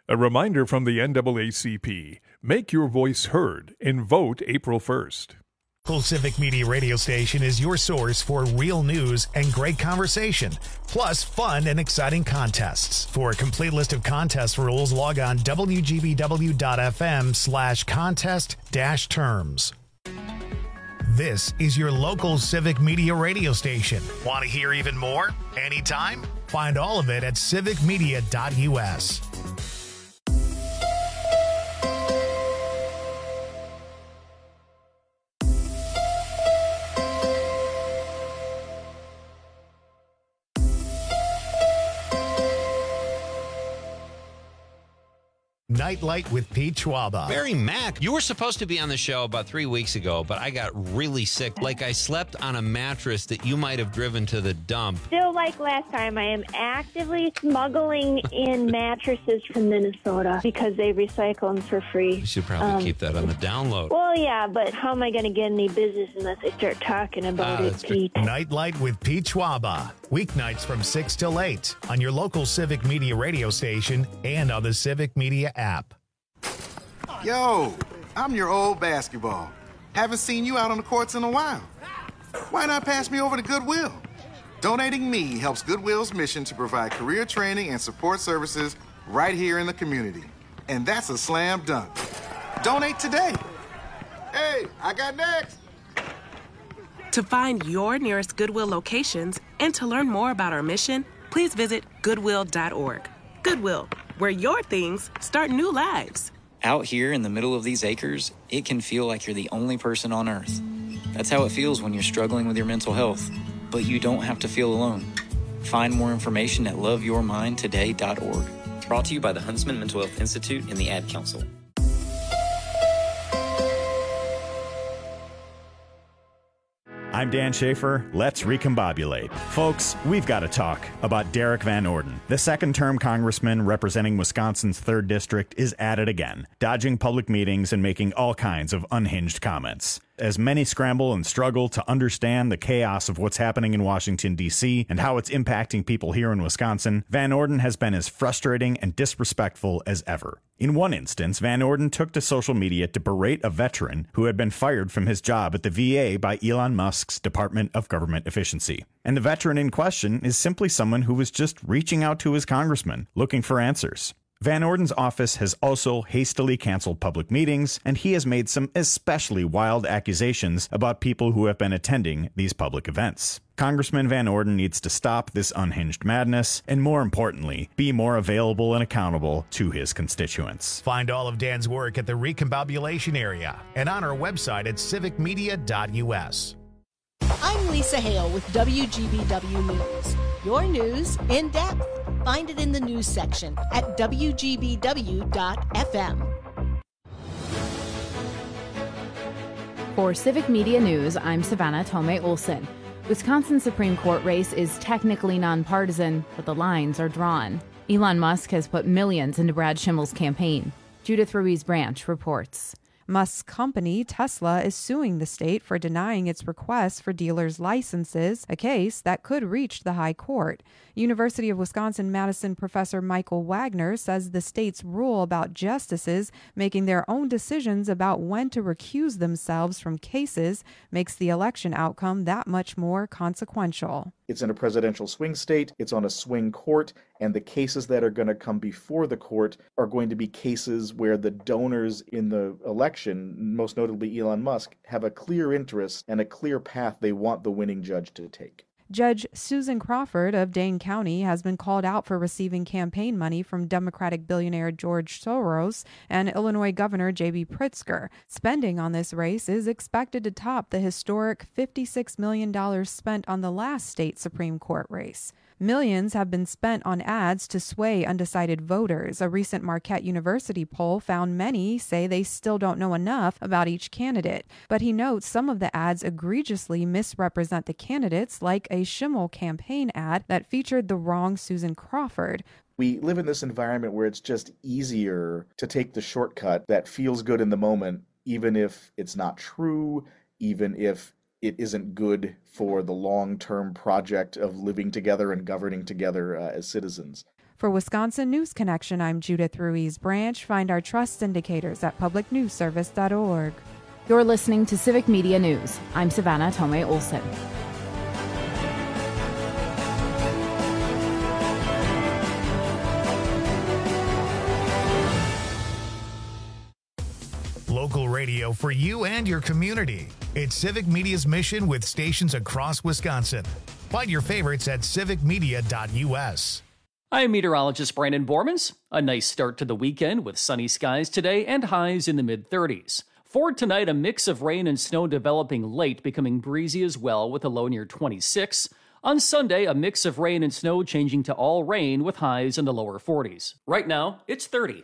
A reminder from the NAACP. Make your voice heard and vote April 1st. Local Civic Media radio station is your source for real news and great conversation, plus fun and exciting contests. For a complete list of contest rules, log on wgbw.fm/contest-terms. This is your local Civic Media radio station. Want to hear even more? Anytime? Find all of it at civicmedia.us. Nightlight with Pete Schwaba. Barry Mack, you were supposed to be on the show about 3 weeks ago, but I got really sick. Like I slept on a mattress that you might have driven to the dump. Still like last time, I am actively smuggling in mattresses from Minnesota because they recycle them for free. You should probably keep that on the download. Well, yeah, but how am I going to get any business unless I start talking about it, Pete? Nightlight with Pete Schwaba. Weeknights from 6 till 8 on your local Civic Media radio station and on the Civic Media app. Yo, I'm your old basketball. Haven't seen you out on the courts in a while. Why not pass me over to Goodwill? Donating me helps Goodwill's mission to provide career training and support services right here in the community. And that's a slam dunk. Donate today. Hey, I got next. To find your nearest Goodwill locations and to learn more about our mission, please visit goodwill.org. Goodwill, where your things start new lives. Out here in the middle of these acres, it can feel like you're the only person on Earth. That's how it feels when you're struggling with your mental health. But you don't have to feel alone. Find more information at loveyourmindtoday.org. Brought to you by the Huntsman Mental Health Institute and the Ad Council. I'm Dan Schaefer. Let's recombobulate. Folks, we've got to talk about Derek Van Orden. The second-term congressman representing Wisconsin's 3rd District is at it again, dodging public meetings and making all kinds of unhinged comments. As many scramble and struggle to understand the chaos of what's happening in Washington, D.C., and how it's impacting people here in Wisconsin, Van Orden has been as frustrating and disrespectful as ever. In one instance, Van Orden took to social media to berate a veteran who had been fired from his job at the VA by Elon Musk's Department of Government Efficiency. And the veteran in question is simply someone who was just reaching out to his congressman, looking for answers. Van Orden's office has also hastily canceled public meetings, and he has made some especially wild accusations about people who have been attending these public events. Congressman Van Orden needs to stop this unhinged madness, and more importantly, be more available and accountable to his constituents. Find all of Dan's work at the Recombobulation area and on our website at civicmedia.us. I'm Lisa Hale with WGBW News. Your news in depth. Find it in the news section at WGBW.fm. For Civic Media News, I'm Savannah Tomei Olson. Wisconsin Supreme Court race is technically nonpartisan, but the lines are drawn. Elon Musk has put millions into Brad Schimmel's campaign. Judith Ruiz-Branch reports. Musk's company, Tesla, is suing the state for denying its requests for dealers' licenses, a case that could reach the high court. University of Wisconsin-Madison professor Michael Wagner says the state's rule about justices making their own decisions about when to recuse themselves from cases makes the election outcome that much more consequential. It's in a presidential swing state, it's on a swing court, and the cases that are going to come before the court are going to be cases where the donors in the election, most notably Elon Musk, have a clear interest and a clear path they want the winning judge to take. Judge Susan Crawford of Dane County has been called out for receiving campaign money from Democratic billionaire George Soros and Illinois Governor J.B. Pritzker. Spending on this race is expected to top the historic $56 million spent on the last state Supreme Court race. Millions have been spent on ads to sway undecided voters. A recent Marquette University poll found many say they still don't know enough about each candidate. But he notes some of the ads egregiously misrepresent the candidates, like a Schimmel campaign ad that featured the wrong Susan Crawford. We live in this environment where it's just easier to take the shortcut that feels good in the moment, even if it's not true, even if it isn't good for the long-term project of living together and governing together as citizens. For Wisconsin News Connection, I'm Judith Ruiz Branch. Find our trust indicators at publicnewsservice.org. You're listening to Civic Media News. I'm Savannah Tomei Olson. Local radio for you and your community. It's Civic Media's mission with stations across Wisconsin. Find your favorites at civicmedia.us. I'm meteorologist Brandon Bormans. A nice start to the weekend with sunny skies today and highs in the mid-30s. For tonight, a mix of rain and snow developing late, becoming breezy as well with a low near 26. On Sunday, a mix of rain and snow changing to all rain with highs in the lower 40s. Right now, it's 30.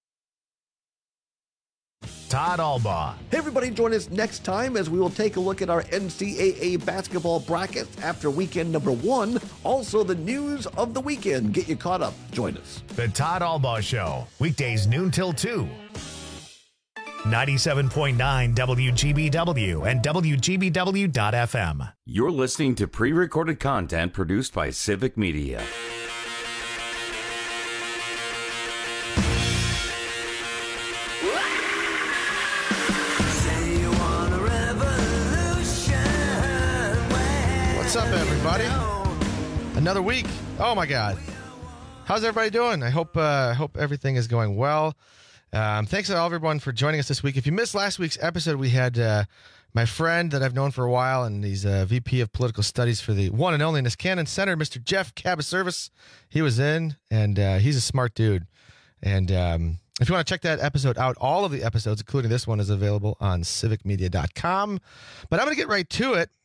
Todd Albaugh. Hey, everybody, join us next time as we will take a look at our NCAA basketball brackets after weekend number 1. Also, the news of the weekend. Get you caught up. Join us. The Todd Albaugh Show, weekdays noon till 2. 97.9 WGBW and WGBW.FM. You're listening to pre-recorded content produced by Civic Media. What's up, everybody? Another week. Oh my God. How's everybody doing? I hope everything is going well. Thanks to all everyone for joining us this week. If you missed last week's episode, we had my friend that I've known for a while, and he's VP of Political Studies for the one and only Niskanen Center, Mr. Jeff Cabaservice. He was in, and he's a smart dude. And if you want to check that episode out, all of the episodes, including this one, is available on civicmedia.com. But I'm going to get right to it.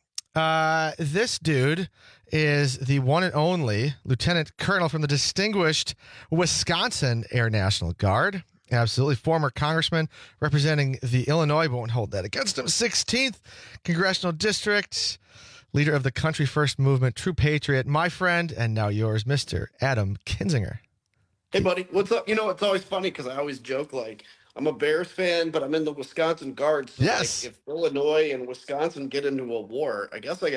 This dude is the one and only Lieutenant Colonel from the distinguished Wisconsin Air National Guard. Absolutely. Former congressman representing the Illinois, but won't hold that against him. 16th Congressional District, leader of the Country First Movement, true patriot, my friend, and now yours, Mr. Adam Kinzinger. Hey, buddy. What's up? You know, it's always funny because I always joke, like, I'm a Bears fan, but I'm in the Wisconsin Guards. So yes. Like, if Illinois and Wisconsin get into a war, I guess I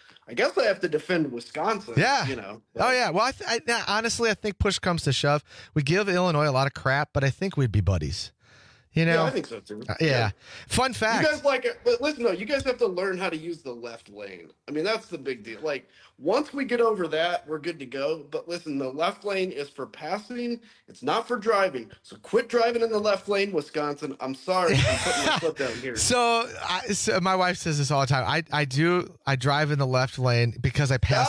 have to defend Wisconsin. Yeah. You know. Oh yeah. Well, honestly, I think push comes to shove, we give Illinois a lot of crap, but I think we'd be buddies. You know. Yeah, I think so too. Yeah. Fun fact. You guys like it, but listen, though, you guys have to learn how to use the left lane. I mean, that's the big deal. Like, once we get over that, we're good to go. But listen, the left lane is for passing. It's not for driving. So quit driving in the left lane, Wisconsin. I'm sorry. I'm putting my foot down here. So my wife says this all the time. I drive in the left lane because I pass.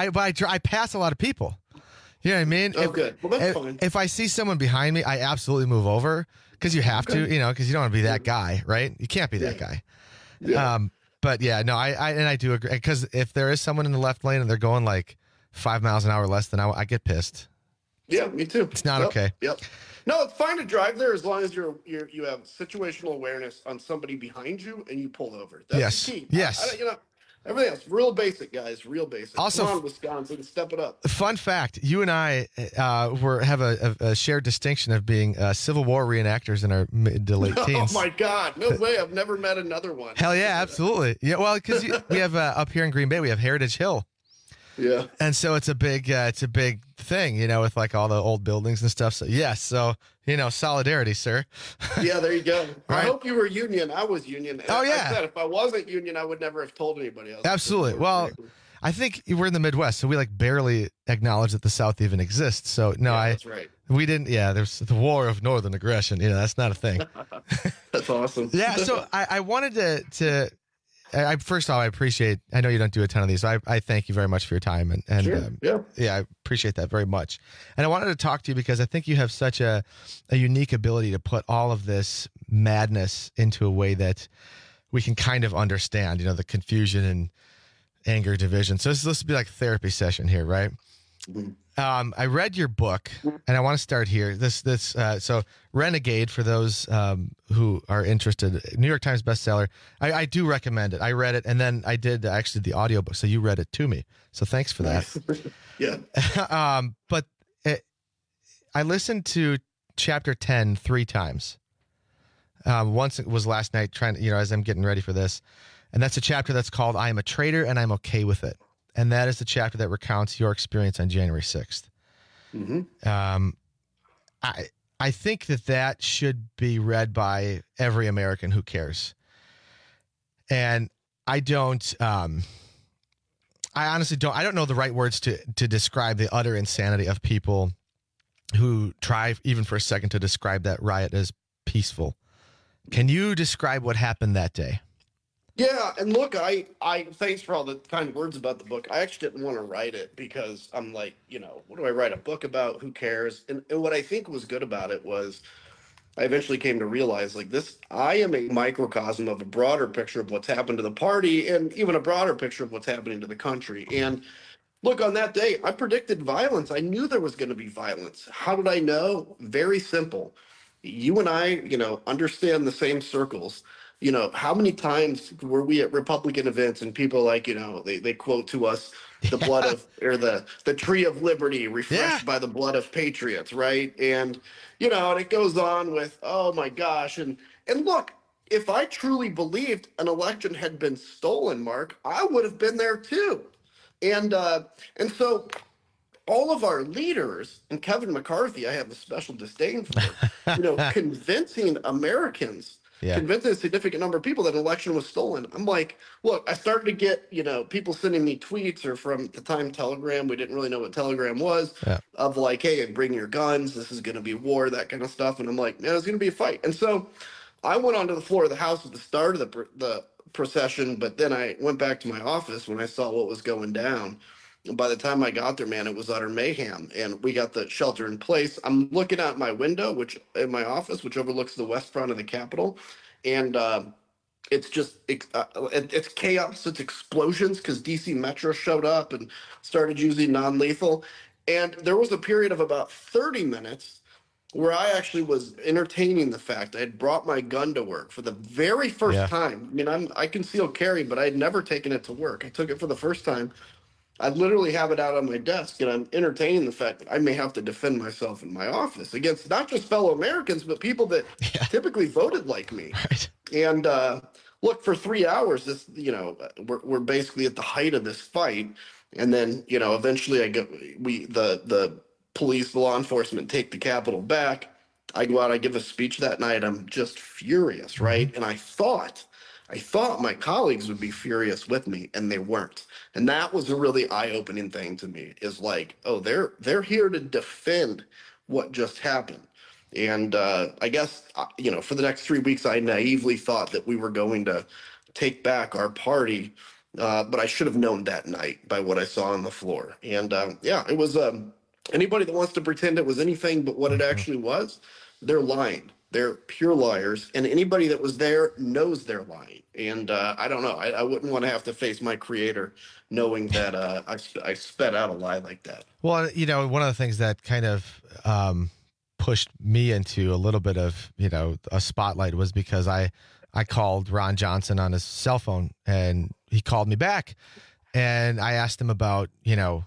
I pass a lot of people. You know what I mean? Oh, good. Well, that's fine. If I see someone behind me, I absolutely move over because you have to, you know, because you don't want to be that guy, right? You can't be that guy. Yeah. But yeah, no, I do agree, because if there is someone in the left lane and they're going like 5 miles an hour less than I get pissed. Yeah, me too. It's not okay. Yep. No, it's fine to drive there as long as you have situational awareness on somebody behind you and you pull over. That's the key. Yes. You know, everything else, real basic, guys. Real basic. Also, come on, Wisconsin, step it up. Fun fact: you and I have a shared distinction of being Civil War reenactors in our mid to late teens. Oh my God! No way! I've never met another one. Hell yeah, absolutely. Yeah, well, because we have up here in Green Bay, we have Heritage Hill. Yeah. And so it's a big thing, you know, with like all the old buildings and stuff. So yes, so you know, solidarity, sir. Yeah, there you go. I Right. hope you were union. I was union. Oh, yeah. I said if I wasn't union, I would never have told anybody else. Absolutely. Well, I think we're in the Midwest, so we like barely acknowledge that the South even exists. So no, that's right. We didn't. Yeah, there's the war of northern aggression. You know, that's not a thing. That's awesome. Yeah. So I wanted to. First of all, I appreciate. I know you don't do a ton of these, so I thank you very much for your time and Sure. I appreciate that very much. And I wanted to talk to you because I think you have such a unique ability to put all of this madness into a way that we can kind of understand. You know, the confusion and anger, division. So this will be like a therapy session here, right? Mm-hmm. I read your book, and I want to start here. So Renegade, for those who are interested, New York Times bestseller. I do recommend it. I read it, and then I did actually the audiobook, so you read it to me. So thanks for that. Yeah. But I listened to chapter 10 3 times. Once it was last night, as I'm getting ready for this, and that's a chapter that's called "I Am a Traitor and I'm Okay with It." And that is the chapter that recounts your experience on January 6th. I think that should be read by every American who cares. And I honestly don't know the right words to describe the utter insanity of people who try even for a second to describe that riot as peaceful. Can you describe what happened that day? Yeah, and look, I thanks for all the kind words about the book. I actually didn't want to write it because I'm like, what do I write a book about? Who cares? And what I think was good about it was I eventually came to realize I am a microcosm of a broader picture of what's happened to the party and even a broader picture of what's happening to the country. And look, on that day, I predicted violence. I knew there was going to be violence. How did I know? Very simple. You and I, understand the same circles. How many times were we at Republican events and people they quote to us the blood of, or the tree of liberty refreshed by the blood of patriots, right? And, and it goes on with, oh my gosh. And look, if I truly believed an election had been stolen, Mark, I would have been there too. And so all of our leaders, and Kevin McCarthy, I have a special disdain for, convincing Americans, convincing a significant number of people that an election was stolen. I'm like, look, I started to get, people sending me tweets, or from the time Telegram, we didn't really know what Telegram was, of like, hey, bring your guns, this is going to be war, that kind of stuff. And I'm like, man, it's going to be a fight. And so I went onto the floor of the House at the start of the procession, but then I went back to my office when I saw what was going down. And by the time I got there, man, it was utter mayhem. And we got the shelter in place. I'm looking out my window, in my office, which overlooks the west front of the Capitol. And it's just, it's chaos, it's explosions, because DC Metro showed up and started using non-lethal. And there was a period of about 30 minutes where I actually was entertaining the fact I had brought my gun to work for the very first time. I mean, I conceal carry, but I had never taken it to work. I took it for the first time. I literally have it out on my desk, and I'm entertaining the fact that I may have to defend myself in my office against not just fellow Americans, but people that typically voted like me. Right. And look, for 3 hours, we're basically at the height of this fight. And then, eventually the police, the law enforcement take the Capitol back. I go out, I give a speech that night. I'm just furious, right? And I thought my colleagues would be furious with me, and they weren't. And that was a really eye-opening thing to me, is like, oh, they're here to defend what just happened. And I guess, for the next 3 weeks, I naively thought that we were going to take back our party. But I should have known that night by what I saw on the floor. And it was anybody that wants to pretend it was anything but what it actually was, they're lying. They're pure liars, and anybody that was there knows they're lying. And I don't know. I wouldn't want to have to face my creator knowing that I sped out a lie like that. Well, one of the things that kind of pushed me into a little bit of, a spotlight was because I called Ron Johnson on his cell phone, and he called me back, and I asked him about, that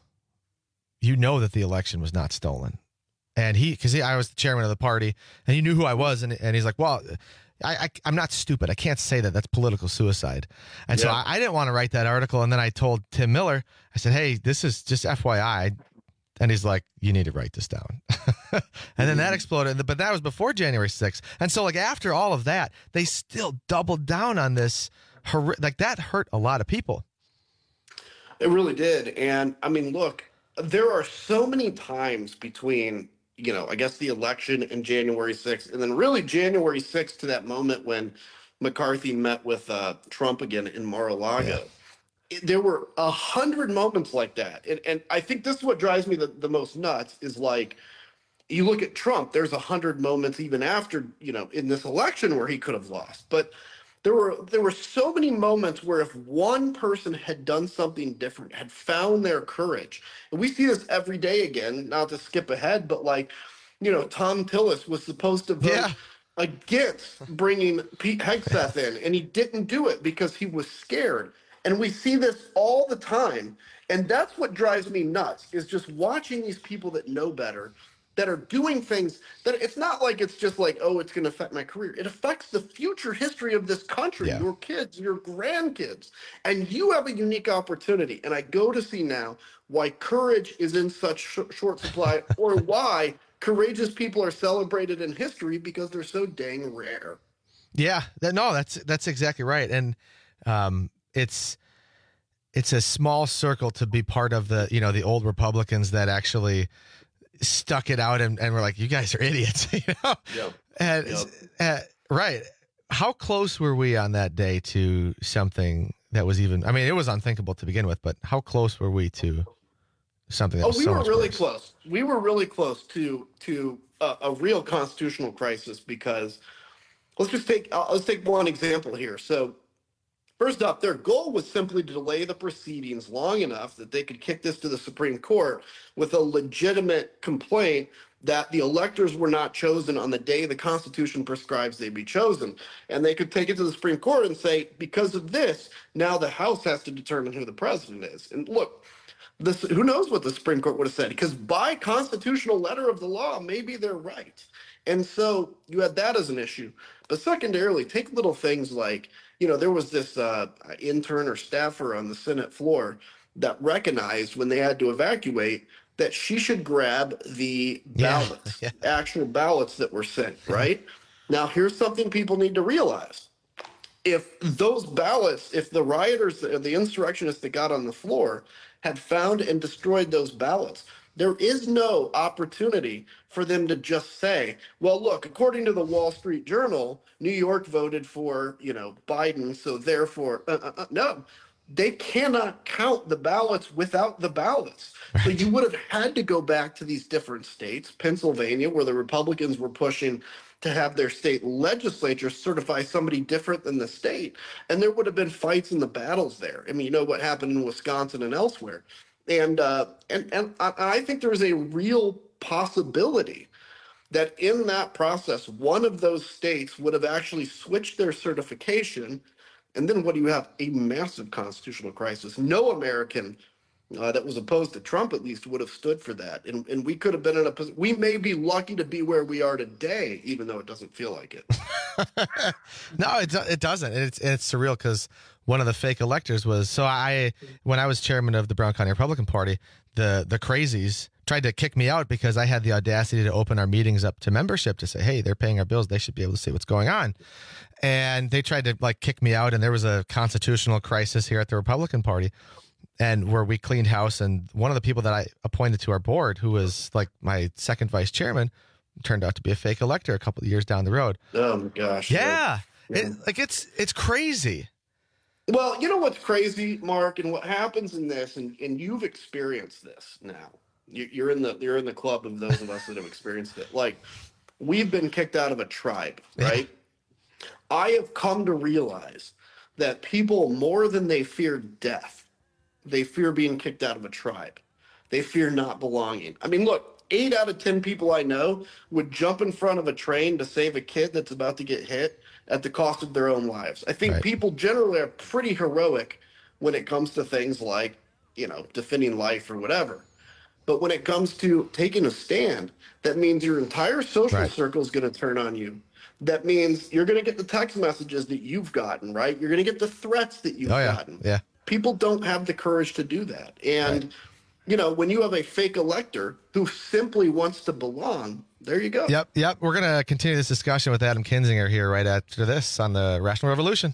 the election was not stolen. And I was the chairman of the party, and he knew who I was. And he's like, well, I'm not stupid. I can't say that. That's political suicide. And so I didn't want to write that article. And then I told Tim Miller, I said, hey, this is just FYI. And he's like, you need to write this down. And then that exploded. But that was before January 6th. And so after all of that, they still doubled down on this. That hurt a lot of people. It really did. And I mean, look, there are so many times between, I guess the election and January 6th, and then really January 6th to that moment when McCarthy met with Trump again in Mar-a-Lago. Yeah. There were 100 moments like that. And I think this is what drives me the most nuts is like, you look at Trump, there's 100 moments even after, in this election where he could have lost. But there were so many moments where if one person had done something different, had found their courage, and we see this every day again, not to skip ahead, but Tom Tillis was supposed to vote against bringing Pete Hegseth in, and he didn't do it because he was scared. And we see this all the time. And that's what drives me nuts, is just watching these people that know better that are doing things that it's not like it's just like, oh, it's going to affect my career. It affects the future history of this country, your kids, your grandkids. And you have a unique opportunity. And I go to see now why courage is in such short supply or why courageous people are celebrated in history because they're so dang rare. Yeah, that's exactly right. And it's a small circle to be part of the old Republicans that actually stuck it out and were like, you guys are idiots. Right. How close were we on that day to something that was even, I mean, it was unthinkable to begin with, but how close were we to something that was so much really worse? close. We were really close to a real constitutional crisis because let's take one example here. So first up, their goal was simply to delay the proceedings long enough that they could kick this to the Supreme Court with a legitimate complaint that the electors were not chosen on the day the Constitution prescribes they be chosen. And they could take it to the Supreme Court and say, because of this, now the House has to determine who the president is. And look, who knows what the Supreme Court would have said? Because by constitutional letter of the law, maybe they're right. And so you had that as an issue. But secondarily, take little things like, there was this intern or staffer on the Senate floor that recognized when they had to evacuate that she should grab the ballots, actual ballots that were sent, right? Now, here's something people need to realize. If those ballots, if the rioters, the insurrectionists that got on the floor had found and destroyed those ballots, there is no opportunity for them to just say, well, look, according to the Wall Street Journal, New York voted for, Biden, so therefore, no. They cannot count the ballots without the ballots. Right. So you would have had to go back to these different states, Pennsylvania, where the Republicans were pushing to have their state legislature certify somebody different than the state. And there would have been fights in the battles there. I mean, you know what happened in Wisconsin and elsewhere. And I think there's a real possibility that in that process, one of those states would have actually switched their certification. And then what do you have? A massive constitutional crisis. No American that was opposed to Trump, at least, would have stood for that. And we could have been in a position. We may be lucky to be where we are today, even though it doesn't feel like it. No, it doesn't. It's surreal because one of the fake electors was, when I was chairman of the Brown County Republican Party, the crazies tried to kick me out because I had the audacity to open our meetings up to membership to say, hey, they're paying our bills. They should be able to see what's going on. And they tried to kick me out. And there was a constitutional crisis here at the Republican Party and where we cleaned house. And one of the people that I appointed to our board, who was like my second vice chairman, turned out to be a fake elector a couple of years down the road. Oh my gosh. Yeah. It's crazy. Well, you know what's crazy, Mark, and what happens in this, and you've experienced this now. You're in the club of those of us that have experienced it. Like, we've been kicked out of a tribe, right? I have come to realize that people, more than they fear death, they fear being kicked out of a tribe. They fear not belonging. I mean, look, 8 out of 10 people I know would jump in front of a train to save a kid that's about to get hit at the cost of their own lives. I think people generally are pretty heroic when it comes to things like, defending life or whatever. But when it comes to taking a stand, that means your entire social circle is going to turn on you. That means you're going to get the text messages that you've gotten, right? You're going to get the threats that you've gotten. Yeah. People don't have the courage to do that. And, when you have a fake elector who simply wants to belong, there you go. Yep. We're going to continue this discussion with Adam Kinzinger here right after this on the Rational Revolution.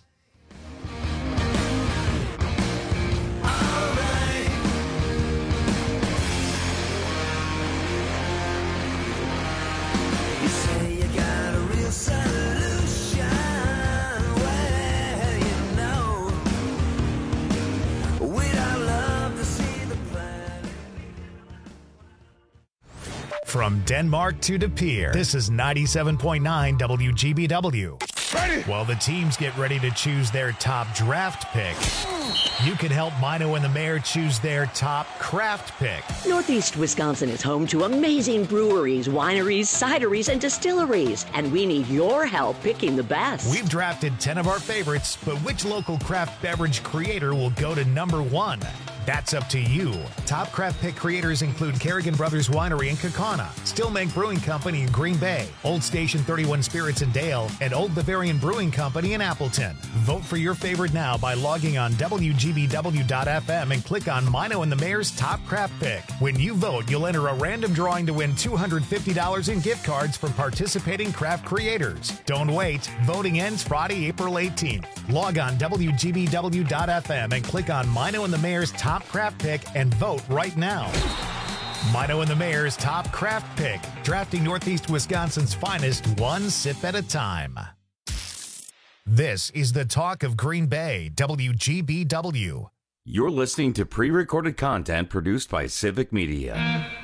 From Denmark to De Pere, this is 97.9 WGBW. Ready? While the teams get ready to choose their top draft pick, you can help Mino and the mayor choose their top craft pick. Northeast Wisconsin is home to amazing breweries, wineries, cideries, and distilleries, and we need your help picking the best. We've drafted 10 of our favorites, but which local craft beverage creator will go to number 1? That's up to you. Top craft pick creators include Kerrigan Brothers Winery in Kaukauna, Stillmank Brewing Company in Green Bay, Old Station 31 Spirits in Dale, and Old Bavarian Brewing Company in Appleton. Vote for your favorite now by logging on WGBW.FM and click on Mino and the Mayor's Top Craft Pick. When you vote, you'll enter a random drawing to win $250 in gift cards from participating craft creators. Don't wait. Voting ends Friday, April 18th. Log on WGBW.FM and click on Mino and the Mayor's Top Craft Pick and vote right now. Mino and the Mayor's Top Craft Pick, drafting Northeast Wisconsin's finest one sip at a time. This is the talk of Green Bay, WGBW. You're listening to pre-recorded content produced by Civic Media.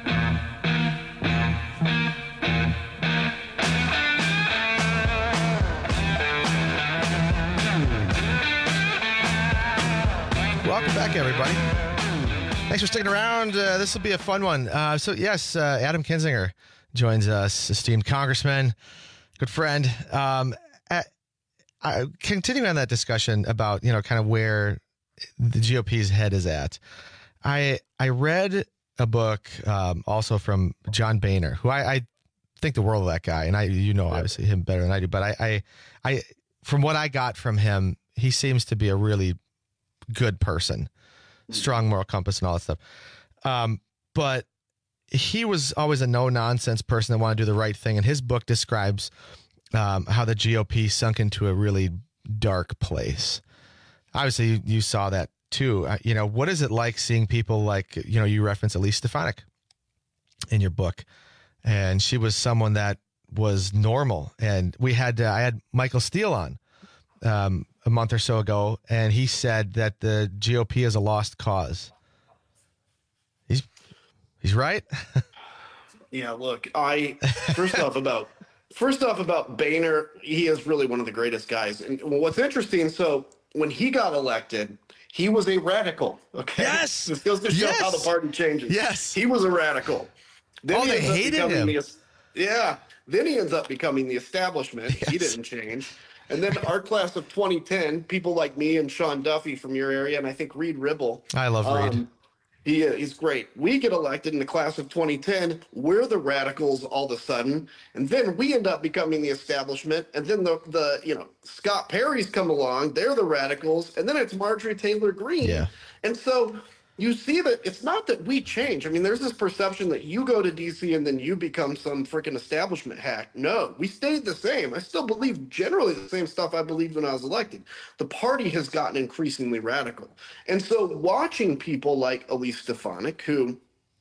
Welcome back, everybody. Thanks for sticking around. This will be a fun one. Adam Kinzinger joins us, esteemed congressman, good friend. Continuing on that discussion about, kind of where the GOP's head is at. I read a book also from John Boehner, who I think the world of that guy, and obviously him better than I do. But I from what I got from him, he seems to be a really good person, strong moral compass and all that stuff. But he was always a no-nonsense person that wanted to do the right thing. And his book describes how the GOP sunk into a really dark place. Obviously, you saw that too. What is it like seeing people like, you reference Elise Stefanik in your book, and she was someone that was normal. And I had Michael Steele on a month or so ago, and he said that the GOP is a lost cause. He's right. Yeah, look, first off about Boehner, he is really one of the greatest guys. And what's interesting, so when he got elected, he was a radical. Okay. Yes. This goes to show how the party changes. Yes. He was a radical. Then they hated him. Then he ends up becoming the establishment. Yes. He didn't change. And then our class of 2010, people like me and Sean Duffy from your area, and I think Reed Ribble. I love Reed. He's great. We get elected in the class of 2010. We're the radicals all of a sudden. And then we end up becoming the establishment. And then the Scott Perry's come along. They're the radicals. And then it's Marjorie Taylor Greene. Yeah. And so you see that it's not that we change. I mean, there's this perception that you go to D.C. and then you become some freaking establishment hack. No, we stayed the same. I still believe generally the same stuff I believed when I was elected. The party has gotten increasingly radical. And so watching people like Elise Stefanik, who,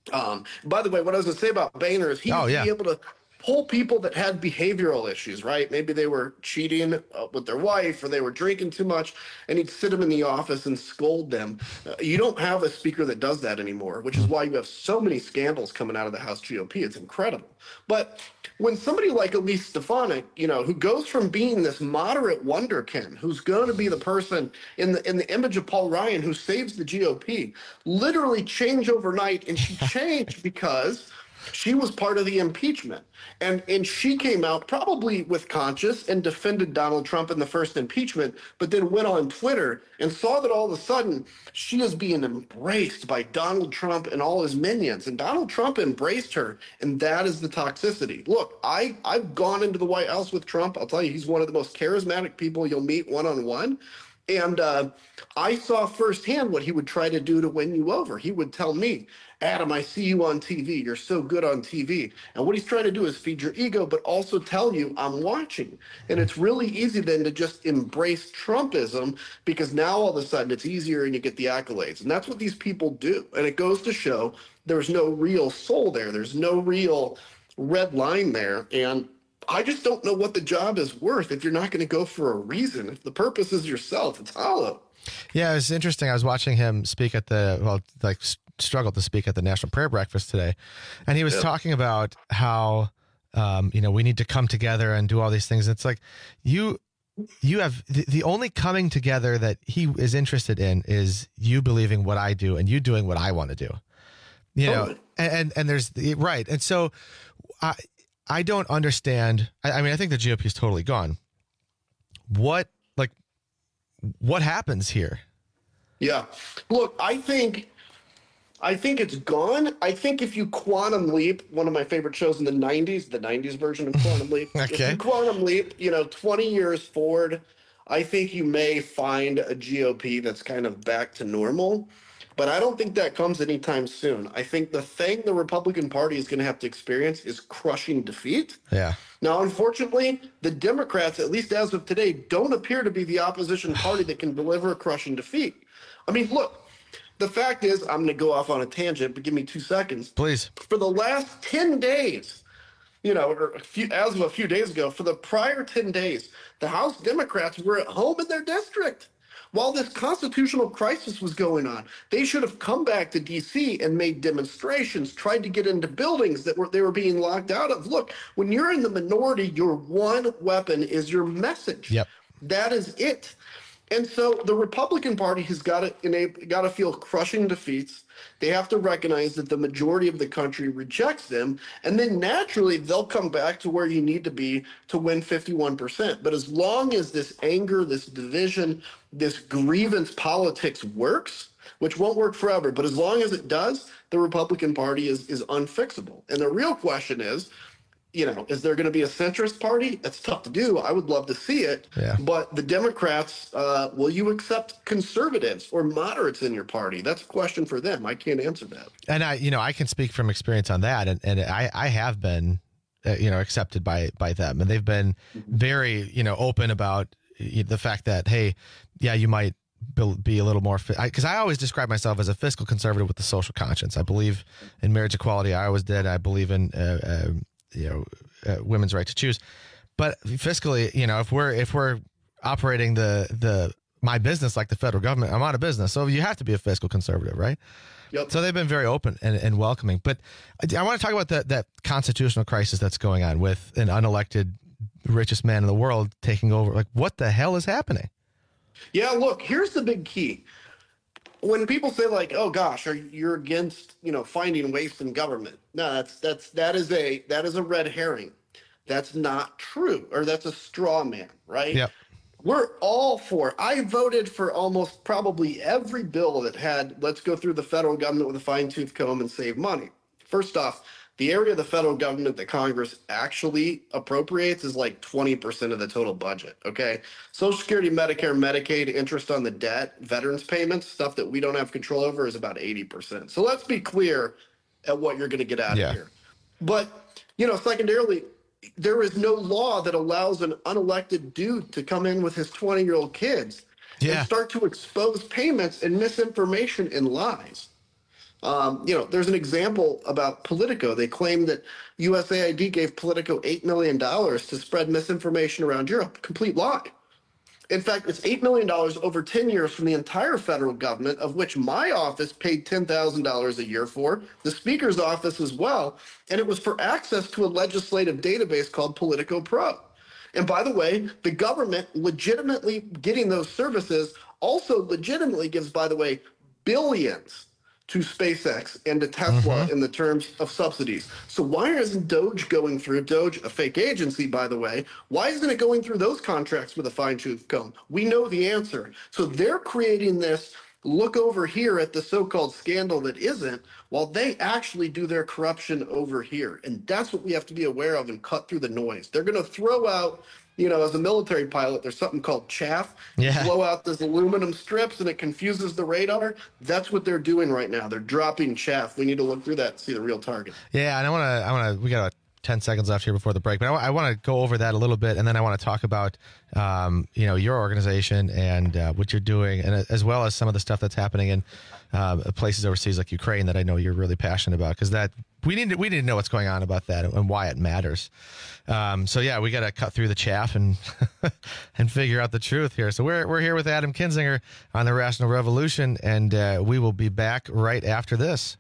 by the way, what I was going to say about Boehner is he was able to pull people that had behavioral issues, right? Maybe they were cheating with their wife or they were drinking too much, and he'd sit them in the office and scold them. You don't have a speaker that does that anymore, which is why you have so many scandals coming out of the House GOP. It's incredible. But when somebody like Elise Stefanik, who goes from being this moderate wonderkin, who's going to be the person in the image of Paul Ryan who saves the GOP, literally change overnight, and she changed because she was part of the impeachment. And she came out probably with conscience and defended Donald Trump in the first impeachment, but then went on Twitter and saw that all of a sudden she is being embraced by Donald Trump and all his minions. And Donald Trump embraced her, and that is the toxicity. Look, I've gone into the White House with Trump. I'll tell you, he's one of the most charismatic people you'll meet one-on-one. And I saw firsthand what he would try to do to win you over. He would tell me, Adam, I see you on TV. You're so good on TV. And what he's trying to do is feed your ego, but also tell you I'm watching. And it's really easy then to just embrace Trumpism because now all of a sudden it's easier and you get the accolades. And that's what these people do. And it goes to show there's no real soul there. There's no real red line there. And I just don't know what the job is worth if you're not going to go for a reason. If the purpose is yourself, it's hollow. Yeah, it was interesting. I was watching him speak at struggled to speak at the National Prayer Breakfast today. And he was talking about how, we need to come together and do all these things. It's like you have the only coming together that he is interested in is you believing what I do and you doing what I want to do, and there's right. And so I don't understand. I think the GOP is totally gone. What happens here? Yeah. Look, I think I think it's gone. I think if you quantum leap, one of my favorite shows in the 90s version of Quantum Leap. Okay. If you quantum leap, 20 years forward, I think you may find a GOP that's kind of back to normal. But I don't think that comes anytime soon. I think the thing the Republican Party is going to have to experience is crushing defeat. Yeah. Now, unfortunately, the Democrats, at least as of today, don't appear to be the opposition party that can deliver a crushing defeat. I mean, look. The fact is, I'm going to go off on a tangent, but give me 2 seconds. Please. For the last 10 days, or as of a few days ago, for the prior 10 days, the House Democrats were at home in their district. While this constitutional crisis was going on, they should have come back to D.C. and made demonstrations, tried to get into buildings that they were being locked out of. Look, when you're in the minority, your one weapon is your message. Yep. That is it. And so the Republican Party has got to feel crushing defeats. They have to recognize that the majority of the country rejects them, and then naturally they'll come back to where you need to be to win 51%. But as long as this anger, this division, this grievance politics works, which won't work forever, but as long as it does, the Republican Party is unfixable. And the real question is, is there going to be a centrist party? That's tough to do. I would love to see it. Yeah. But the Democrats, will you accept conservatives or moderates in your party? That's a question for them. I can't answer that. And I can speak from experience on that. And I have been, accepted by them. And they've been very, open about the fact that, hey, yeah, you might be a little more, because I always describe myself as a fiscal conservative with a social conscience. I believe in marriage equality. I always did. I believe in, women's right to choose, but fiscally, if we're operating my business like the federal government, I'm out of business. So you have to be a fiscal conservative, right? Yep. So they've been very open and welcoming. But I want to talk about that constitutional crisis that's going on with an unelected richest man in the world taking over. Like, what the hell is happening? Yeah, look, here's the big key. When people say like, "Oh gosh, you're against finding waste in government," no, that is a red herring. That's not true, or that's a straw man, right? Yep. We're all for. I voted for almost probably every bill that had let's go through the federal government with a fine-tooth comb and save money. First off, the area of the federal government that Congress actually appropriates is like 20% of the total budget, okay? Social Security, Medicare, Medicaid, interest on the debt, veterans payments, stuff that we don't have control over is about 80%. So let's be clear at what you're going to get out of here. But, secondarily, there is no law that allows an unelected dude to come in with his 20-year-old kids and start to expose payments and misinformation and lies. There's an example about Politico. They claim that USAID gave Politico $8 million to spread misinformation around Europe. Complete lie. In fact, it's $8 million over 10 years from the entire federal government, of which my office paid $10,000 a year for, the Speaker's office as well, and it was for access to a legislative database called Politico Pro. And by the way, the government legitimately getting those services also legitimately gives, by the way, billions to SpaceX and to Tesla in the terms of subsidies. So why isn't Doge going through, Doge, a fake agency, by the way, why isn't it going through those contracts with a fine-tooth comb? We know the answer. So they're creating this look over here at the so-called scandal that isn't, while they actually do their corruption over here. And that's what we have to be aware of and cut through the noise. They're going to throw out, as a military pilot, there's something called chaff. Yeah. Blow out those aluminum strips and it confuses the radar. That's what they're doing right now. They're dropping chaff. We need to look through that and see the real target. Yeah, and we got 10 seconds left here before the break, but I want to go over that a little bit, and then I want to talk about, your organization and what you're doing, and as well as some of the stuff that's happening in places overseas like Ukraine that I know you're really passionate about, because we need to know what's going on about that and why it matters. We got to cut through the chaff and and figure out the truth here. So we're here with Adam Kinzinger on the Rational Revolution, and we will be back right after this.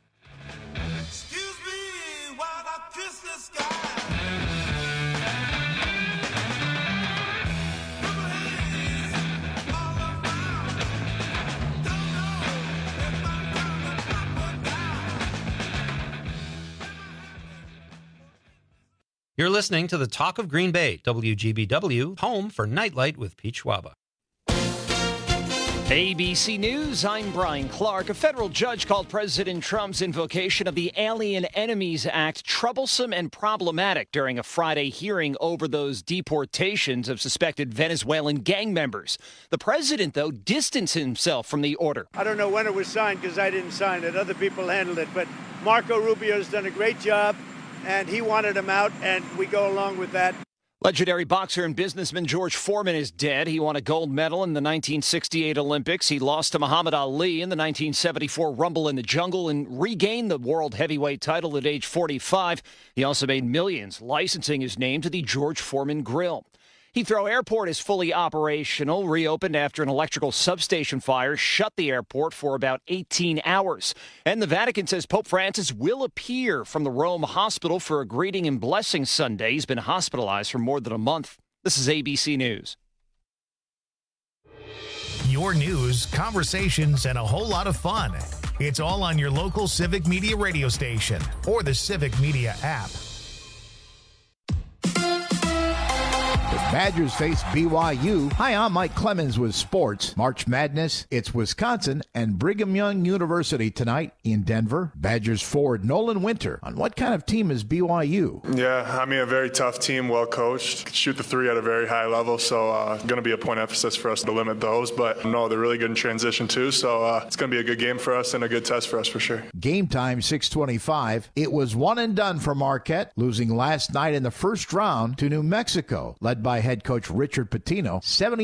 You're listening to the Talk of Green Bay, WGBW, home for Nightlight with Pete Schwaba. ABC News, I'm Brian Clark. A federal judge called President Trump's invocation of the Alien Enemies Act troublesome and problematic during a Friday hearing over those deportations of suspected Venezuelan gang members. The president, though, distanced himself from the order. I don't know when it was signed because I didn't sign it. Other people handled it. But Marco Rubio's done a great job, and he wanted him out, and we go along with that. Legendary boxer and businessman George Foreman is dead. He won a gold medal in the 1968 Olympics. He lost to Muhammad Ali in the 1974 Rumble in the Jungle and regained the world heavyweight title at age 45. He also made millions licensing his name to the George Foreman Grill. Heathrow Airport is fully operational, reopened after an electrical substation fire shut the airport for about 18 hours. And the Vatican says Pope Francis will appear from the Rome hospital for a greeting and blessing Sunday. He's been hospitalized for more than a month. This is ABC News. Your news, conversations, and a whole lot of fun. It's all on your local Civic Media radio station or the Civic Media app. Badgers face BYU. Hi, I'm Mike Clemens with sports. March Madness, it's Wisconsin and Brigham Young University tonight in Denver. Badgers forward Nolan Winter on what kind of team is BYU? Yeah, I mean, a very tough team, well coached. Shoot the three at a very high level, so going to be a point emphasis for us to limit those. But no, they're really good in transition too, so it's going to be a good game for us and a good test for us for sure. Game time, 6:25. It was one and done for Marquette, losing last night in the first round to New Mexico, led by head coach Richard Pitino,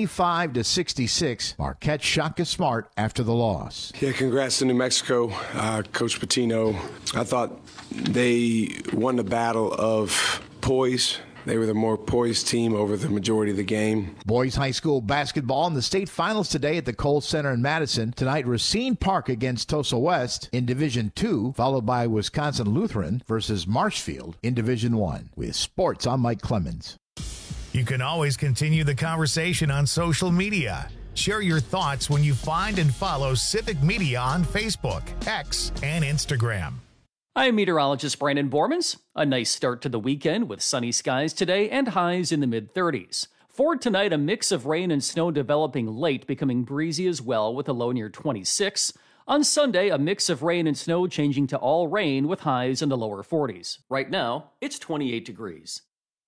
75-66. Marquette Shaka Smart after the loss. Yeah, congrats to New Mexico, Coach Pitino. I thought they won the battle of poise. They were the more poised team over the majority of the game. Boys high school basketball in the state finals today at the Kohl Center in Madison. Tonight, Racine Park against Tulsa West in Division II, followed by Wisconsin Lutheran versus Marshfield in Division I. With sports, I'm Mike Clemens. You can always continue the conversation on social media. Share your thoughts when you find and follow Civic Media on Facebook, X, and Instagram. I'm meteorologist Brandon Bormans. A nice start to the weekend with sunny skies today and highs in the mid-30s. For tonight, a mix of rain and snow developing late, becoming breezy as well with a low near 26. On Sunday, a mix of rain and snow changing to all rain with highs in the lower 40s. Right now, it's 28 degrees.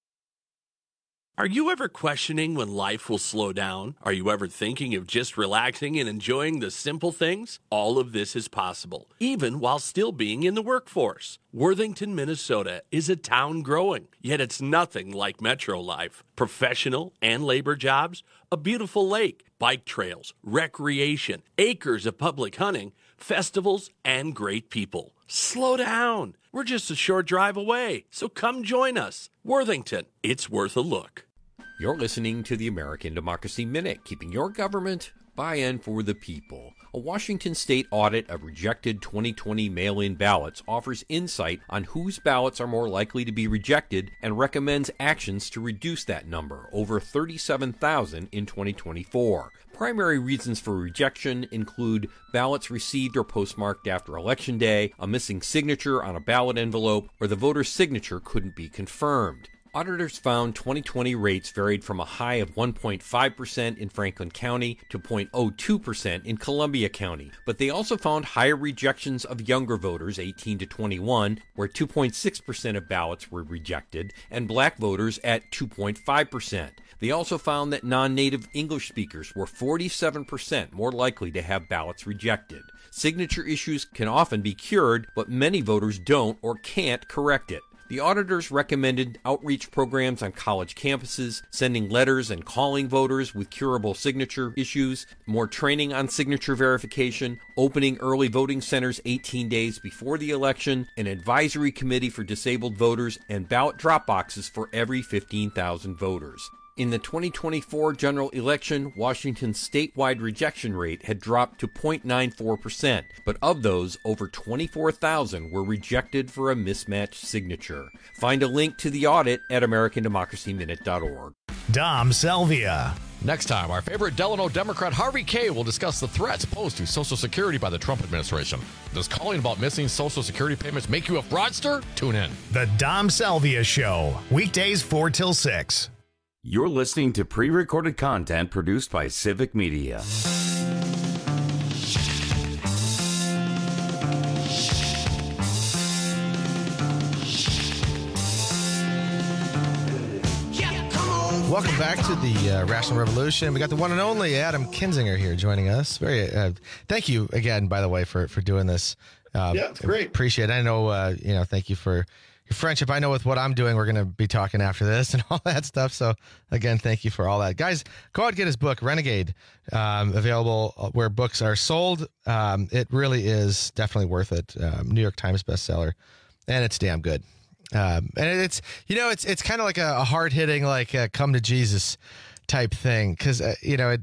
Are you ever questioning when life will slow down? Are you ever thinking of just relaxing and enjoying the simple things? All of this is possible, even while still being in the workforce. Worthington, Minnesota is a town growing, yet it's nothing like metro life. Professional and labor jobs, a beautiful lake, bike trails, recreation, acres of public hunting, festivals, and great people. Slow down. We're just a short drive away, so come join us. Worthington, it's worth a look. You're listening to the American Democracy Minute, keeping your government by and for the people. A Washington state audit of rejected 2020 mail-in ballots offers insight on whose ballots are more likely to be rejected and recommends actions to reduce that number, over 37,000 in 2024. Primary reasons for rejection include ballots received or postmarked after Election Day, a missing signature on a ballot envelope, or the voter's signature couldn't be confirmed. Auditors found 2020 rates varied from a high of 1.5% in Franklin County to 0.02% in Columbia County, but they also found higher rejections of younger voters 18 to 21, where 2.6% of ballots were rejected, and black voters at 2.5%. They also found that non-native English speakers were 47% more likely to have ballots rejected. Signature issues can often be cured, but many voters don't or can't correct it. The auditors recommended outreach programs on college campuses, sending letters and calling voters with curable signature issues, more training on signature verification, opening early voting centers 18 days before the election, an advisory committee for disabled voters, and ballot drop boxes for every 15,000 voters. In the 2024 general election, Washington's statewide rejection rate had dropped to 0.94%, but of those, over 24,000 were rejected for a mismatched signature. Find a link to the audit at AmericanDemocracyMinute.org. Dom Salvia. Next time, our favorite Delano Democrat Harvey Kaye will discuss the threats posed to Social Security by the Trump administration. Does calling about missing Social Security payments make you a fraudster? Tune in. The Dom Salvia Show, weekdays 4 till 6. You're listening to pre-recorded content produced by Civic Media. Welcome back to the Rational Revolution. We got the one and only Adam Kinzinger here joining us. Very thank you again, by the way, for doing this. Yeah, it's great. Appreciate it. I know, thank you for your friendship. I know with what I'm doing, we're going to be talking after this and all that stuff. So, again, thank you for all that. Guys, go out and get his book, Renegade, available where books are sold. It really is definitely worth it. New York Times bestseller, and it's damn good. And it's kind of like a hard hitting, like come to Jesus type thing. Cause a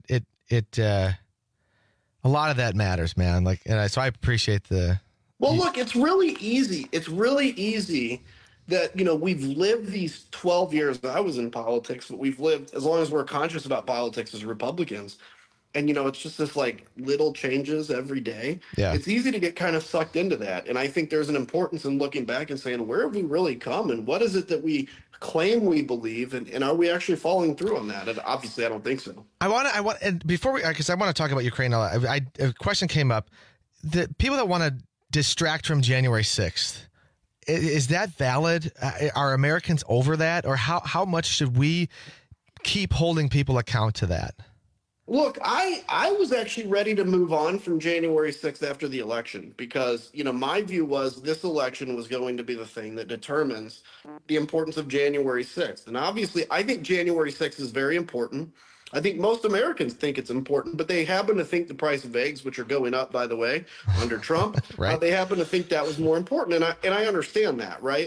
lot of that matters, man. So I appreciate well, look, it's really easy. It's really easy that, we've lived these 12 years that I was in politics, but we've lived as long as we're conscious about politics as Republicans. And, it's just this little changes every day. Yeah. It's easy to get kind of sucked into that. And I think there's an importance in looking back and saying, where have we really come? And what is it that we claim we believe? And are we actually following through on that? And obviously, I don't think so. And before because I want to talk about Ukraine, a question came up. The people that want to distract from January 6th, is that valid? Are Americans over that? Or how much should we keep holding people account to that? Look, I was actually ready to move on from January 6th after the election because, my view was this election was going to be the thing that determines the importance of January 6th. And obviously, I think January 6th is very important. I think most Americans think it's important, but they happen to think the price of eggs, which are going up, by the way, under Trump, right. They happen to think that was more important. And I understand that, right?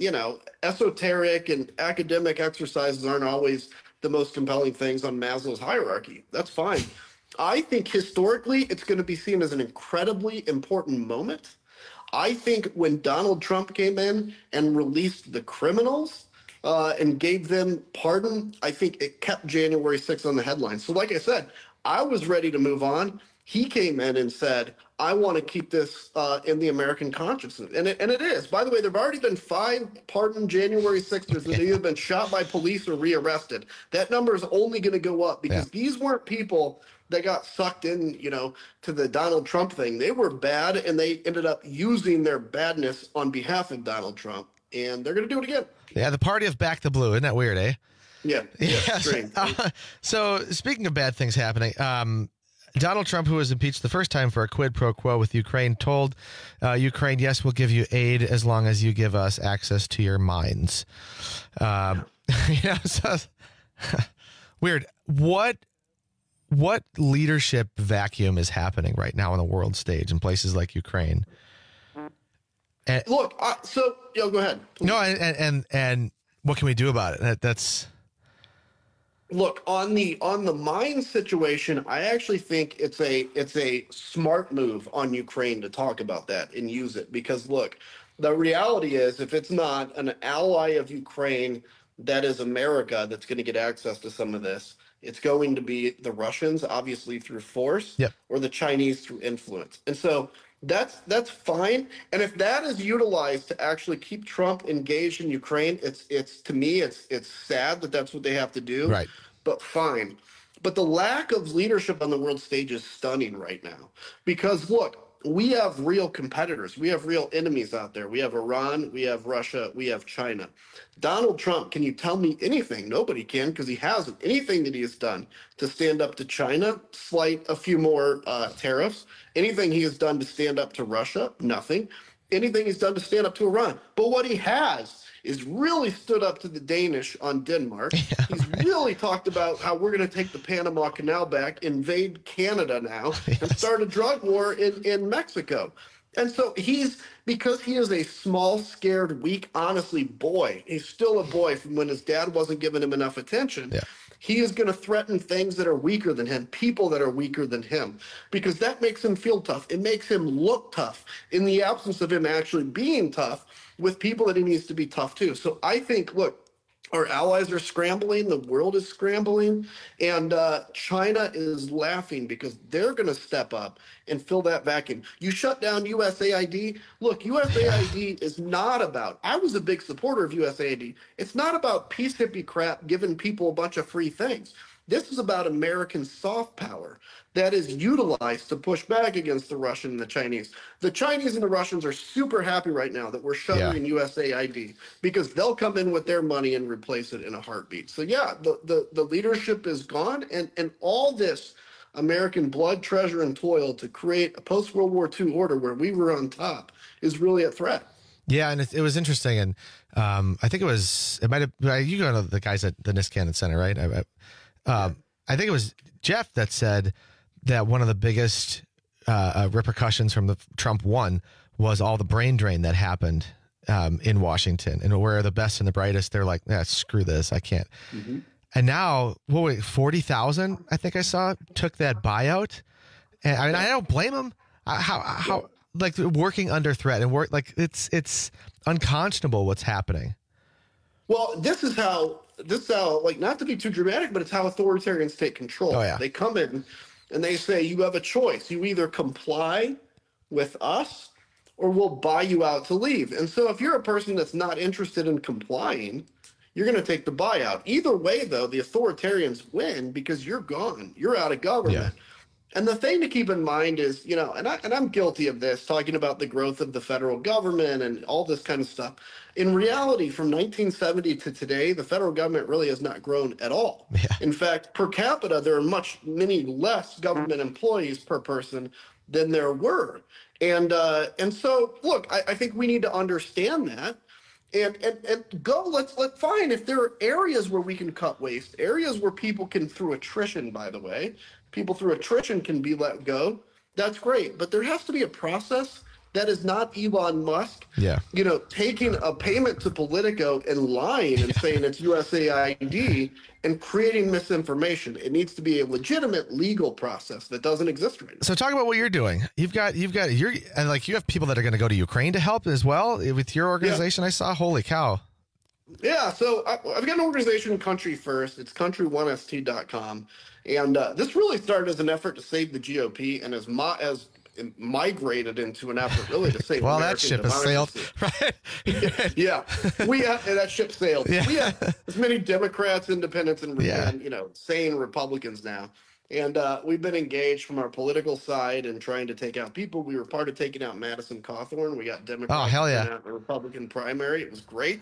Esoteric and academic exercises aren't always the most compelling things on Maslow's hierarchy. That's fine. I think historically it's going to be seen as an incredibly important moment. I think when Donald Trump came in and released the criminals and gave them pardon, I think it kept January 6th on the headlines. So like I said, I was ready to move on. He came in and said, I want to keep this in the American consciousness. And it is. By the way, there have already been 5 pardoned January 6ers that have been shot by police or rearrested. That number is only going to go up because these weren't people that got sucked in, to the Donald Trump thing. They were bad, and they ended up using their badness on behalf of Donald Trump. And they're going to do it again. Yeah, the party of Back the Blue. Isn't that weird, eh? Yeah. Strange. So speaking of bad things happening, Donald Trump, who was impeached the first time for a quid pro quo with Ukraine, told Ukraine, yes, we'll give you aid as long as you give us access to your mines. Weird. What leadership vacuum is happening right now on the world stage in places like Ukraine? Look, go ahead. Please. No, and what can we do about it? That's... Look, on the mine situation, I actually think it's a smart move on Ukraine to talk about that and use it because look, the reality is if it's not an ally of Ukraine that is America that's going to get access to some of this, it's going to be the Russians, obviously through force, or the Chinese through influence. And so that's fine. And if that is utilized to actually keep Trump engaged in Ukraine, it's to me, it's sad that that's what they have to do. Right. But fine. But the lack of leadership on the world stage is stunning right now. Because look, we have real competitors. We have real enemies out there. We have Iran, we have Russia, we have China. Donald Trump, can you tell me anything? Nobody can because he hasn't. Anything that he has done to stand up to China, slight a few more tariffs. Anything he has done to stand up to Russia, nothing. Anything he's done to stand up to Iran. But what he has is really stood up to the Danish on Denmark. He's really talked about how we're going to take the Panama Canal back, invade Canada now, and start a drug war in Mexico. And so because he is a small, scared, weak, honestly, boy, he's still a boy from when his dad wasn't giving him enough attention. Yeah. He is going to threaten things that are weaker than him, people that are weaker than him, because that makes him feel tough. It makes him look tough in the absence of him actually being tough with people that he needs to be tough to. So I think, look, our allies are scrambling, the world is scrambling, and China is laughing because they're going to step up and fill that vacuum. You shut down USAID. Look, USAID is not about, I was a big supporter of USAID. It's not about peace hippie crap giving people a bunch of free things. This is about American soft power that is utilized to push back against the Russian and the Chinese. The Chinese and the Russians are super happy right now that we're shuttering USAID because they'll come in with their money and replace it in a heartbeat. So yeah, the leadership is gone, and all this American blood, treasure, and toil to create a post-World War II order where we were on top is really a threat. Yeah, and it was interesting, and I think it might have, you go to the guys at the Niskanen Center, right? I think it was Jeff that said that one of the biggest repercussions from the Trump won was all the brain drain that happened in Washington, and where the best and the brightest, they're like, screw this, I can't. Mm-hmm. And now, 40,000, I think I saw, took that buyout. And I mean, I don't blame them. How like working under threat and work, like it's unconscionable what's happening. Well, this is how, like, not to be too dramatic, but it's how authoritarians take control. Oh, yeah. They come in and they say, you have a choice. You either comply with us or we'll buy you out to leave. And so if you're a person that's not interested in complying, you're going to take the buyout. Either way, though, the authoritarians win because you're gone. You're out of government. Yeah. And the thing to keep in mind is, and I'm guilty of this, talking about the growth of the federal government and all this kind of stuff. In reality, from 1970 to today, the federal government really has not grown at all. Yeah. In fact, per capita, there are many less government employees per person than there were. And so, look, I think we need to understand that. And let's find if there are areas where we can cut waste, areas where people can, through attrition, by the way, people through attrition can be let go. That's great. But there has to be a process that is not Elon Musk, taking a payment to Politico and lying and saying it's USAID and creating misinformation. It needs to be a legitimate legal process that doesn't exist right now. So talk about what you're doing. You have people that are going to go to Ukraine to help as well with your organization. I saw, holy cow. Yeah. So I've got an organization, Country First. It's country1st.com. And this really started as an effort to save the GOP and as migrated into an effort really to save well, American that ship has democracy. sailed, right? Yeah. That ship sailed. Yeah. We have as many Democrats, independents, and sane Republicans now. And we've been engaged from our political side and trying to take out people. We were part of taking out Madison Cawthorn. We got Democrats out the Republican primary. It was great.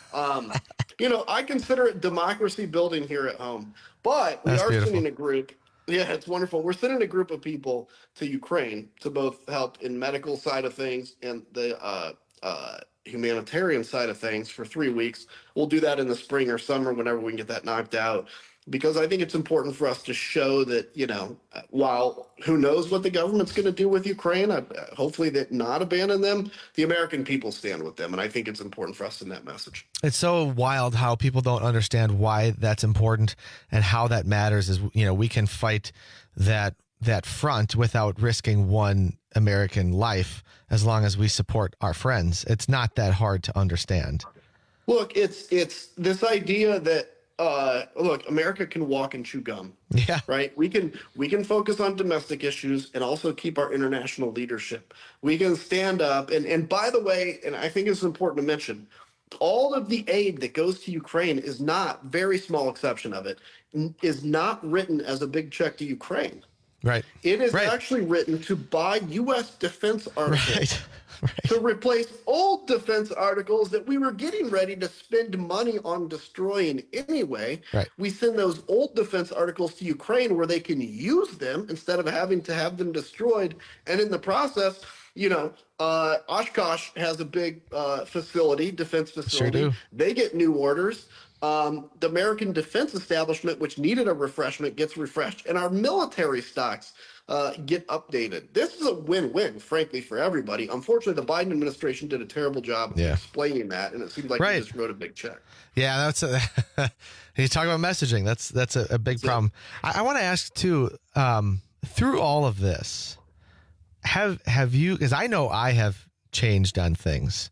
I consider it democracy building here at home. But we are sending a group. Yeah, it's wonderful. We're sending a group of people to Ukraine to both help in medical side of things and the humanitarian side of things for 3 weeks. We'll do that in the spring or summer whenever we can get that knocked out. Because I think it's important for us to show that, while who knows what the government's going to do with Ukraine, hopefully they not abandon them, the American people stand with them. And I think it's important for us to send that message. It's so wild how people don't understand why that's important and how that matters is, we can fight that front without risking one American life as long as we support our friends. It's not that hard to understand. Look, it's this idea that, America can walk and chew gum. Yeah. Right. We can focus on domestic issues and also keep our international leadership. We can stand up. And by the way, and I think it's important to mention, all of the aid that goes to Ukraine is not, very small exception of it, is not written as a big check to Ukraine. Right. It is actually written to buy U.S. defense articles to replace old defense articles that we were getting ready to spend money on destroying anyway. Right. We send those old defense articles to Ukraine where they can use them instead of having to have them destroyed. And in the process, Oshkosh has a big defense facility. Sure do. They get new orders. The American defense establishment, which needed a refreshment, gets refreshed. And our military stocks get updated. This is a win-win, frankly, for everybody. Unfortunately, the Biden administration did a terrible job of explaining that, and it seems like he just wrote a big check. Yeah, you talk about messaging. That's a big problem. I want to ask too. Through all of this, have you? Because I know I have changed on things.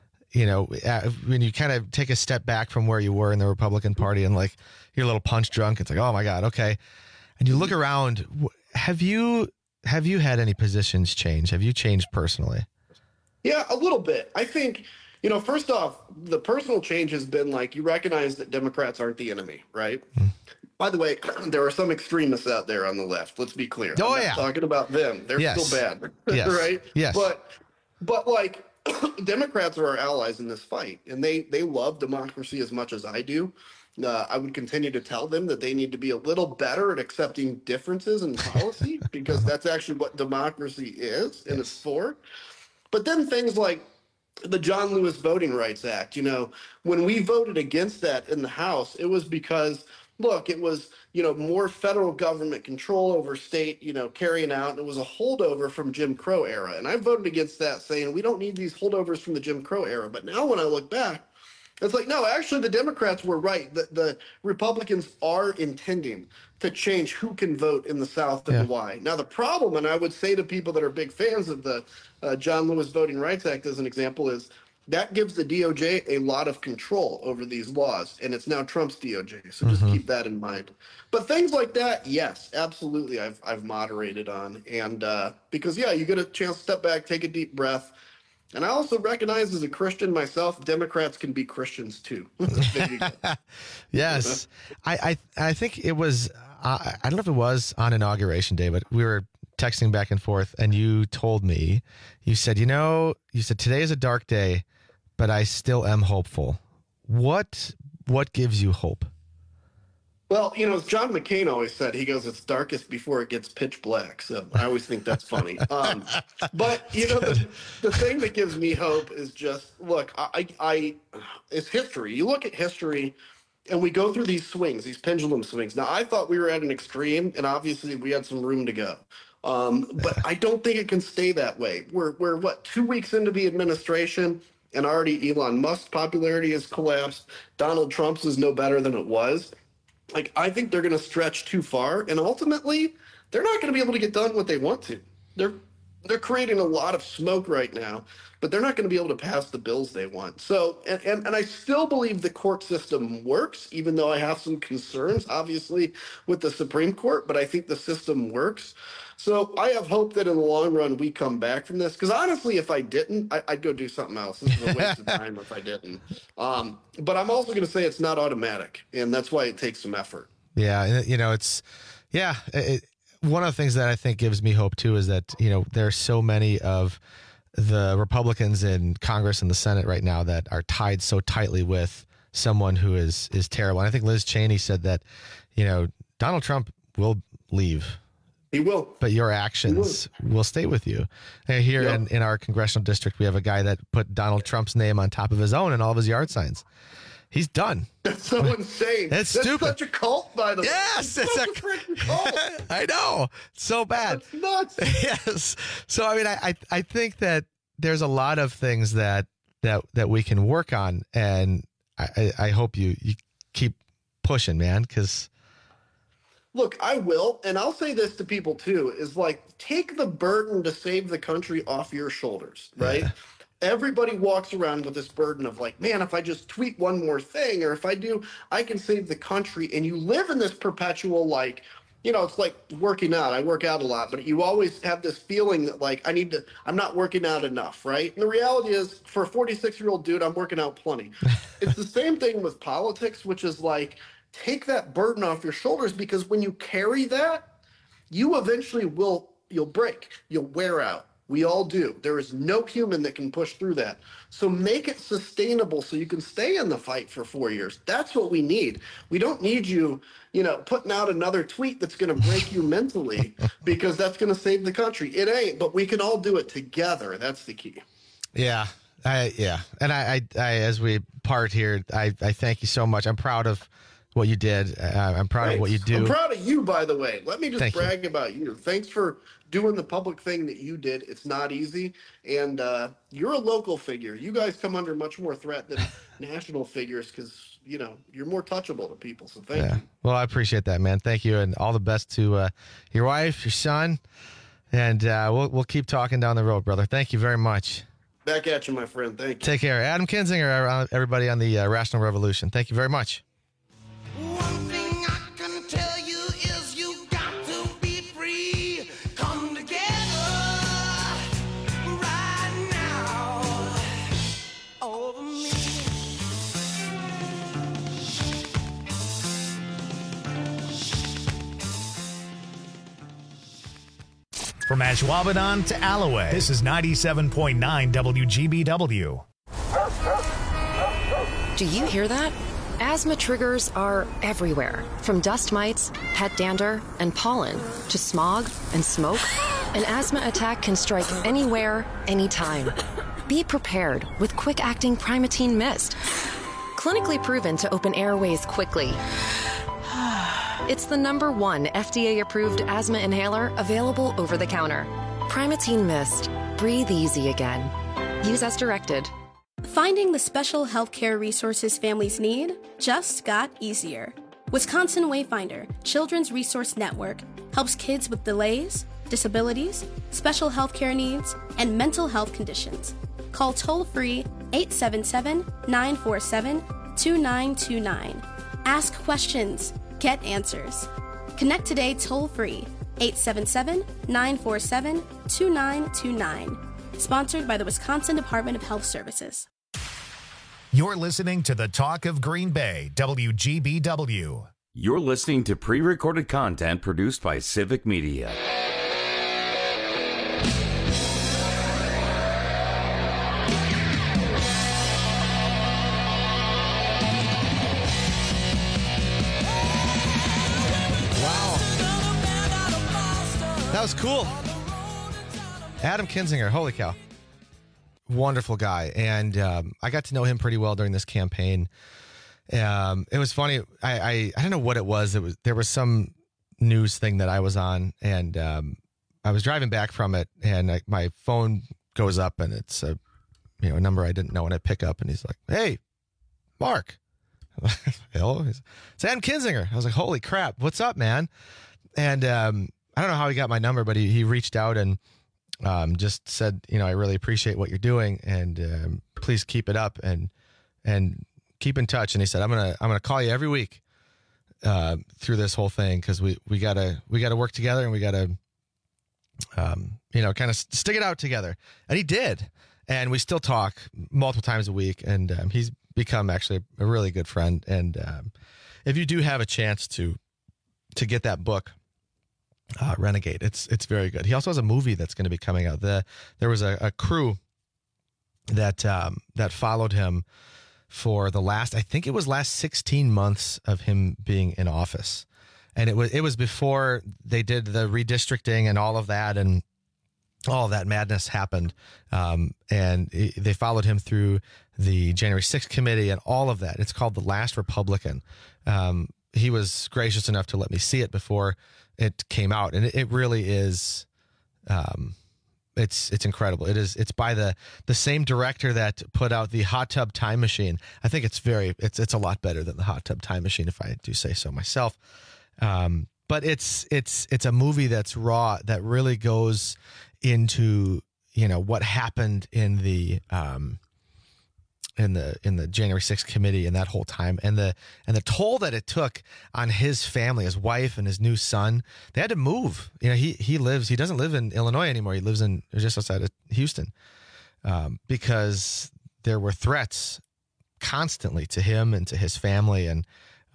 When you kind of take a step back from where you were in the Republican Party and like you're a little punch drunk, it's like, oh my God, okay. And you look around, have you had any positions change? Have you changed personally? Yeah, a little bit. I think, first off, the personal change has been like, you recognize that Democrats aren't the enemy, right? By the way, there are some extremists out there on the left. Let's be clear. Oh, I'm not talking about them. They're still bad, right? Yes. But like, Democrats are our allies in this fight, and they love democracy as much as I do. I would continue to tell them that they need to be a little better at accepting differences in policy, because that's actually what democracy is and it's for. But then things like the John Lewis Voting Rights Act, when we voted against that in the House, it was because, look, it was, more federal government control over state, carrying out, and it was a holdover from Jim Crow era. And I voted against that, saying we don't need these holdovers from the Jim Crow era. But now when I look back, it's like, no, actually the Democrats were right. The Republicans are intending to change who can vote in the South and why. Now, the problem, and I would say to people that are big fans of the John Lewis Voting Rights Act as an example, is that gives the DOJ a lot of control over these laws, and it's now Trump's DOJ. So just keep that in mind. But things like that, yes, absolutely, I've moderated on. And because, you get a chance to step back, take a deep breath. And I also recognize, as a Christian myself, Democrats can be Christians too. Yes. I think it was, I don't know if it was on Inauguration Day, but we were texting back and forth, and you told me, you said today is a dark day, but I still am hopeful. What gives you hope? Well, as John McCain always said, he goes, it's darkest before it gets pitch black. So I always think that's funny. But, the thing that gives me hope is just, look, it's history. You look at history, and we go through these swings, these pendulum swings. Now, I thought we were at an extreme, and obviously we had some room to go. But I don't think it can stay that way. We're 2 weeks into the administration, and already Elon Musk's popularity has collapsed. Donald Trump's is no better than it was. Like, I think they're going to stretch too far, and ultimately, they're not going to be able to get done what they want to. They're creating a lot of smoke right now, but they're not going to be able to pass the bills they want. So, and I still believe the court system works, even though I have some concerns, obviously, with the Supreme Court, but I think the system works. So I have hope that in the long run, we come back from this. Because honestly, if I didn't, I'd go do something else. This is a waste of time if I didn't. But I'm also going to say it's not automatic, and that's why it takes some effort. Yeah, one of the things that I think gives me hope too is that, there are so many of the Republicans in Congress and the Senate right now that are tied so tightly with someone who is terrible. And I think Liz Cheney said that, Donald Trump will leave. He will. But your actions will stay with you. Here in our congressional district, we have a guy that put Donald Trump's name on top of his own and all of his yard signs. He's done. That's so insane. That's stupid. Such a cult, by the way. Yes, it's a freaking cult. I know. So bad. That's nuts. Yes. So I mean, I think that there's a lot of things that we can work on, and I hope you keep pushing, man, because. Look, I will, and I'll say this to people too, is like, take the burden to save the country off your shoulders, right? Yeah. Everybody walks around with this burden of like, man, if I just tweet one more thing, or if I do, I can save the country. And you live in this perpetual, like, it's like working out. I work out a lot, but you always have this feeling that like, I'm not working out enough, right? And the reality is, for a 46-year-old dude, I'm working out plenty. It's the same thing with politics, which is like, take that burden off your shoulders, because when you carry that, you eventually you'll break, you'll wear out. We all do. There is no human that can push through that. So make it sustainable so you can stay in the fight for 4 years. That's what we need. We don't need you, putting out another tweet that's going to break you mentally, because that's going to save the country. It ain't, but we can all do it together. That's the key. Yeah. And I as we part here, I thank you so much. I'm proud of what you did. I'm proud of what you do. I'm proud of you, by the way. Let me just brag about you. Thanks for doing the public thing that you did. It's not easy. And you're a local figure. You guys come under much more threat than national figures, because, you're more touchable to people. So thank you. Well, I appreciate that, man. Thank you. And all the best to your wife, your son. And we'll keep talking down the road, brother. Thank you very much. Back at you, my friend. Thank you. Take care. Adam Kinzinger, everybody on the Rational Revolution. Thank you very much. One thing I can tell you is you got to be free. Come together right now over me. From Ashwaubenon to Alloway, this is 97.9 WGBW. Do you hear that? Asthma triggers are everywhere, from dust mites, pet dander, and pollen, to smog and smoke. An asthma attack can strike anywhere, anytime. Be prepared with quick-acting Primatene Mist. Clinically proven to open airways quickly. It's the #1 FDA-approved asthma inhaler available over the counter. Primatene Mist. Breathe easy again. Use as directed. Finding the special healthcare resources families need just got easier. Wisconsin Wayfinder Children's Resource Network helps kids with delays, disabilities, special healthcare needs, and mental health conditions. Call toll-free 877-947-2929. Ask questions. Get answers. Connect today toll-free 877-947-2929. Sponsored by the Wisconsin Department of Health Services. You're listening to the Talk of Green Bay, WGBW. You're listening to pre-recorded content produced by Civic Media. That was cool. Adam Kinzinger, holy cow. Wonderful guy. And I got to know him pretty well during this campaign. It was funny. I don't know what it was. There was some news thing that I was on, and I was driving back from it, and my phone goes up, and it's a number I didn't know, and I pick up, and he's like, "Hey, Mark." Hello. It's Adam Kinzinger. I was like, "Holy crap, what's up, man?" And I don't know how he got my number, but he reached out and just said, I really appreciate what you're doing, and please keep it up and keep in touch. And he said, I'm gonna call you every week through this whole thing, because we gotta work together, and we gotta kind of stick it out together. And he did, and we still talk multiple times a week. And he's become actually a really good friend. And if you do have a chance to get that book, Renegade, it's very good. He also has a movie that's going to be coming out. There was a crew that followed him for the last 16 months of him being in office, and it was before they did the redistricting and all of that, and all of that madness happened. And they followed him through the January 6th committee and all of that. It's called The Last Republican. He was gracious enough to let me see it before it came out, and it really is. It's incredible. It's by the same director that put out the Hot Tub Time Machine. I think it's a lot better than the Hot Tub Time Machine, if I do say so myself. But it's a movie that's raw, that really goes into what happened in the January 6th committee and that whole time, and the toll that it took on his family, his wife and his new son. They had to move. He doesn't live in Illinois anymore. He lives just outside of Houston, because there were threats constantly to him and to his family. And,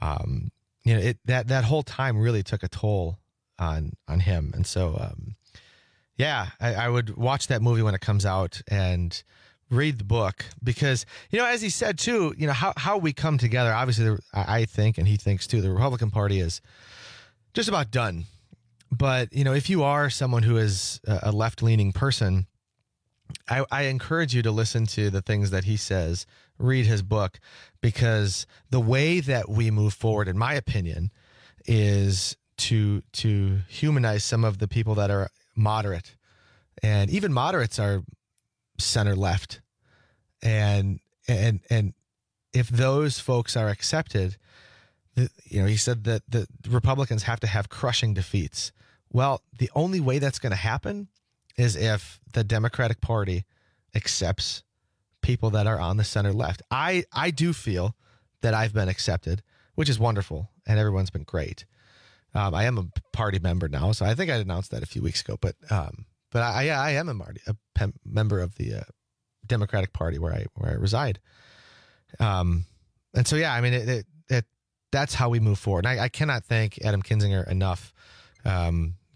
that whole time really took a toll on him. And so, I would watch that movie when it comes out and read the book, because, as he said too, how we come together, obviously I think, and he thinks too, the Republican Party is just about done. But, if you are someone who is a left-leaning person, I encourage you to listen to the things that he says, read his book, because the way that we move forward, in my opinion, is to humanize some of the people that are moderate, and even moderates are center left, and if those folks are accepted, he said that the Republicans have to have crushing defeats. Well, the only way that's going to happen is if the Democratic Party accepts people that are on the center left. I do feel that I've been accepted, which is wonderful, and everyone's been great. I am a party member now, so I think I announced that a few weeks ago, but I am a member of the Democratic Party where I reside. And so, that's how we move forward. And I cannot thank Adam Kinzinger enough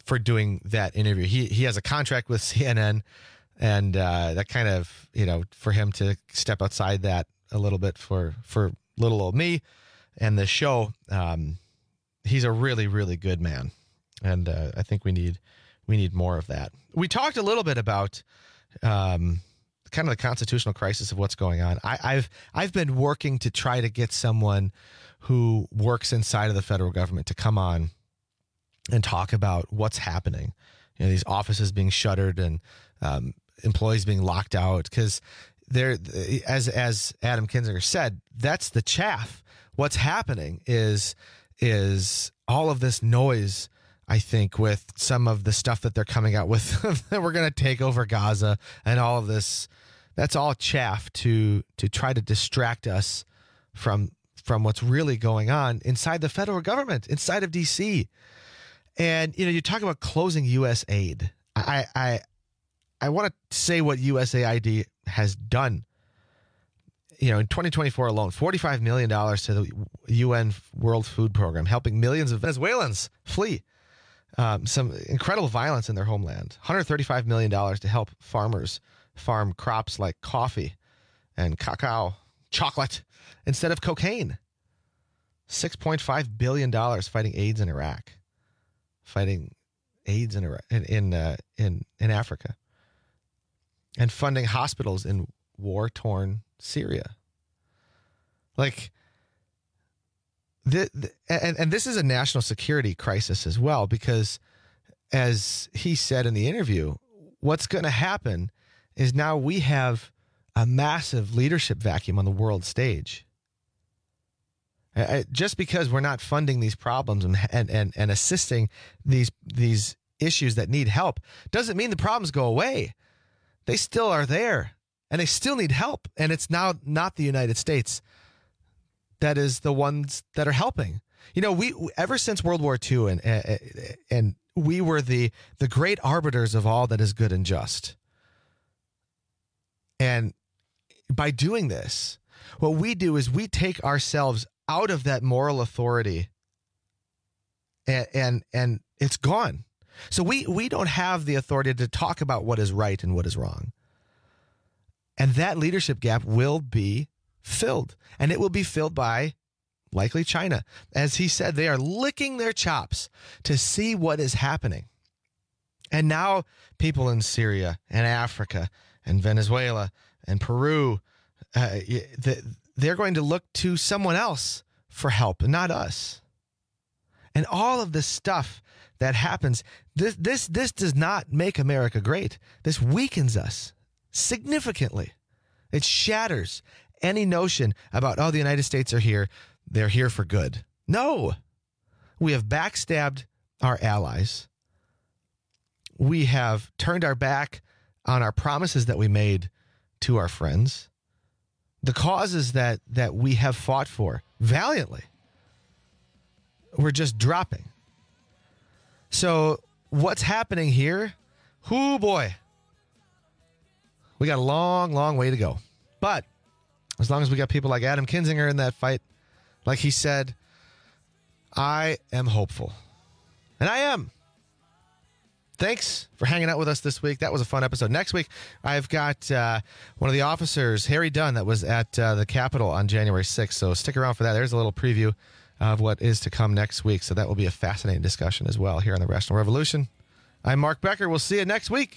for doing that interview. He has a contract with CNN, and that kind of, for him to step outside that a little bit for little old me and the show, he's a really, really good man. And I think we need more of that. We talked a little bit about kind of the constitutional crisis of what's going on. I've been working to try to get someone who works inside of the federal government to come on and talk about what's happening. These offices being shuttered and employees being locked out, because there, as Adam Kinzinger said, that's the chaff. What's happening is all of this noise, I think, with some of the stuff that they're coming out with that we're going to take over Gaza and all of this. That's all chaff to try to distract us from what's really going on inside the federal government, inside of D.C. And, you talk about closing U.S. aid. I want to say what USAID has done. In 2024 alone, $45 million to the UN World Food Program, helping millions of Venezuelans flee some incredible violence in their homeland. $135 million to help farmers farm crops like coffee and cacao, chocolate, instead of cocaine. $6.5 billion fighting AIDS in Iraq. Fighting AIDS in Africa. And funding hospitals in war-torn Syria. And this is a national security crisis as well, because as he said in the interview, what's going to happen is now we have a massive leadership vacuum on the world stage. Just because we're not funding these problems and assisting these issues that need help doesn't mean the problems go away. They still are there, and they still need help. And it's now not the United States that is the ones that are helping. We ever since World War II, and we were the great arbiters of all that is good and just. And by doing this, what we do is we take ourselves out of that moral authority, and it's gone. So we don't have the authority to talk about what is right and what is wrong. And that leadership gap will be filled, and it will be filled by likely China. As he said, they are licking their chops to see what is happening. And now people in Syria and Africa and Venezuela and Peru, they're going to look to someone else for help and not us. And all of this stuff that happens, this does not make America great. This weakens us significantly. It shatters any notion about, the United States are here. They're here for good. No, we have backstabbed our allies. We have turned our back on our promises that we made to our friends. The causes that we have fought for valiantly, we're just dropping. So what's happening here? Oh boy, we got a long, long way to go. But as long as we got people like Adam Kinzinger in that fight, like he said, I am hopeful. And I am. Thanks for hanging out with us this week. That was a fun episode. Next week, I've got one of the officers, Harry Dunn, that was at the Capitol on January 6th. So stick around for that. There's a little preview of what is to come next week. So that will be a fascinating discussion as well here on the Rational Revolution. I'm Mark Becker. We'll see you next week.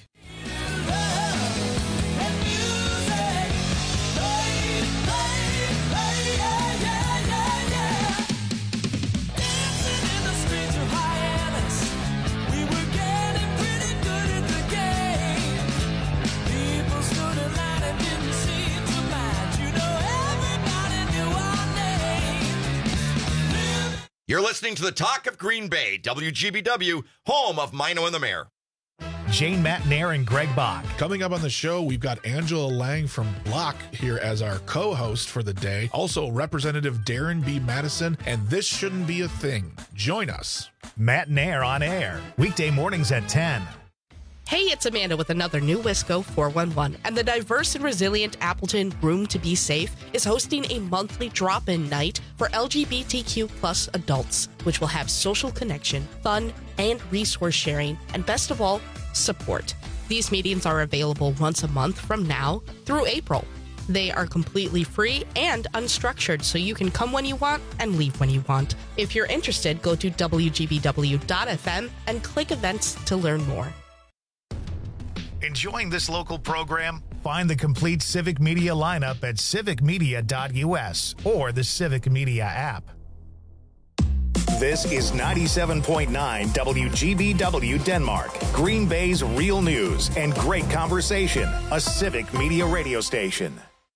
You're listening to the Talk of Green Bay, WGBW, home of Mino and the Mayor. Jane Matnair and Greg Bach. Coming up on the show, we've got Angela Lang from Block here as our co-host for the day. Also, Representative Darren B. Madison, and This Shouldn't Be a Thing. Join us. Matnair on air, weekday mornings at 10. Hey, it's Amanda with another new Wisco 411, and the diverse and resilient Appleton Room to Be Safe is hosting a monthly drop-in night for LGBTQ plus adults, which will have social connection, fun, and resource sharing, and best of all, support. These meetings are available once a month from now through April. They are completely free and unstructured, so you can come when you want and leave when you want. If you're interested, go to WGBW.FM and click events to learn more. Enjoying this local program? Find the complete Civic Media lineup at civicmedia.us or the Civic Media app. This is 97.9 WGBW Denmark, Green Bay's real news and great conversation, a Civic Media radio station.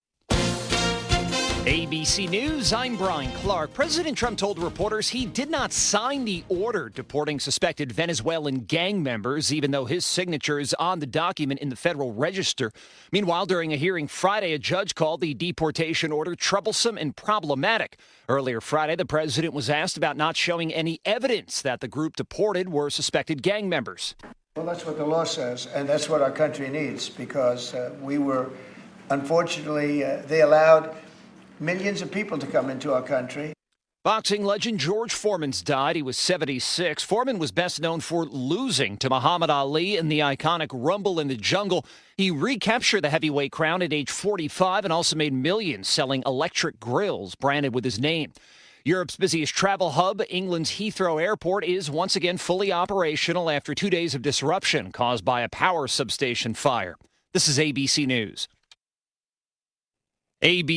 ABC News, I'm Brian Clark. President Trump told reporters he did not sign the order deporting suspected Venezuelan gang members, even though his signature is on the document in the Federal Register. Meanwhile, during a hearing Friday, a judge called the deportation order troublesome and problematic. Earlier Friday, the president was asked about not showing any evidence that the group deported were suspected gang members. Well, that's what the law says, and that's what our country needs, because we were, unfortunately, they allowed millions of people to come into our country. Boxing legend George Foreman's died. He was 76. Foreman was best known for losing to Muhammad Ali in the iconic Rumble in the Jungle. He recaptured the heavyweight crown at age 45 and also made millions selling electric grills branded with his name. Europe's busiest travel hub, England's Heathrow Airport, is once again fully operational after 2 days of disruption caused by a power substation fire. This is ABC News.